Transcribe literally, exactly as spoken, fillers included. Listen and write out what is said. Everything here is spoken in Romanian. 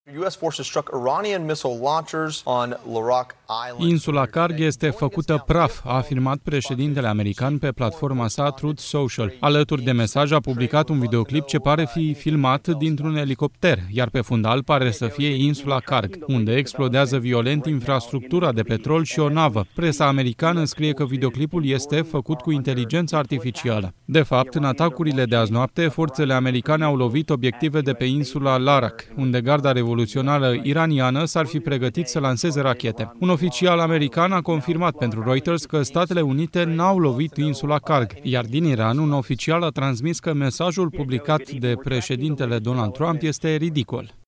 Insula Karg este făcută praf, a afirmat președintele american pe platforma sa Truth Social. Alături de mesaj a publicat un videoclip ce pare fi filmat dintr-un elicopter, iar pe fundal pare să fie insula Karg, unde explodează violent infrastructura de petrol și o navă. Presa americană scrie că videoclipul este făcut cu inteligență artificială. De fapt, în atacurile de azi noapte, forțele americane au lovit obiective de pe insula Larak, unde garda revoluționară iraniană s-ar fi pregătit să lanseze rachete. Un oficial american a confirmat pentru Reuters că Statele Unite n-au lovit insula Karg, iar din Iran un oficial a transmis că mesajul publicat de președintele Donald Trump este ridicol.